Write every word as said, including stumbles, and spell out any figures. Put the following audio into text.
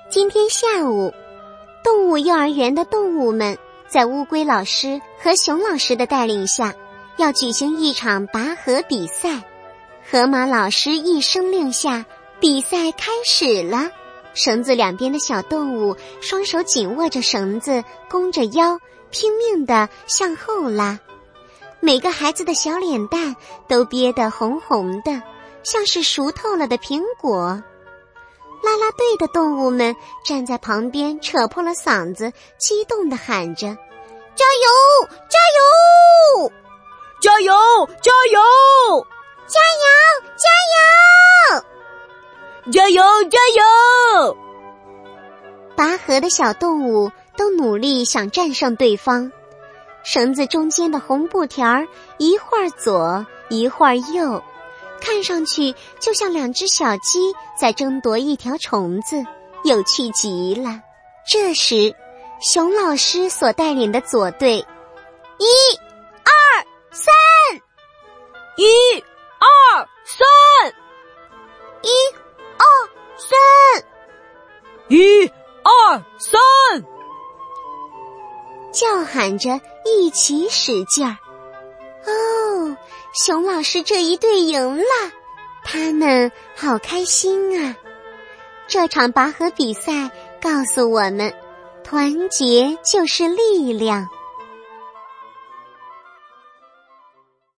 今天下午，动物幼儿园的动物们在乌龟老师和熊老师的带领下，要举行一场拔河比赛。河马老师一声令下，比赛开始了。绳子两边的小动物双手紧握着绳子，弓着腰，拼命地向后拉。每个孩子的小脸蛋都憋得红红的，像是熟透了的苹果。啦啦队的动物们站在旁边，扯破了嗓子，激动地喊着：加油加油加油加油加油加油加油加油！ 拔河的小动物都努力想战胜对方。绳子中间的红布条一会儿左一会儿右，看上去就像两只小鸡在争夺一条虫子，有趣极了。这时，熊老师所带领的左队，一、二、三， 一、二、三， 一、二、三， 一、二、三， 叫喊着一起使劲儿。哦，熊老师这一队赢了，他们好开心啊！这场拔河比赛告诉我们，团结就是力量。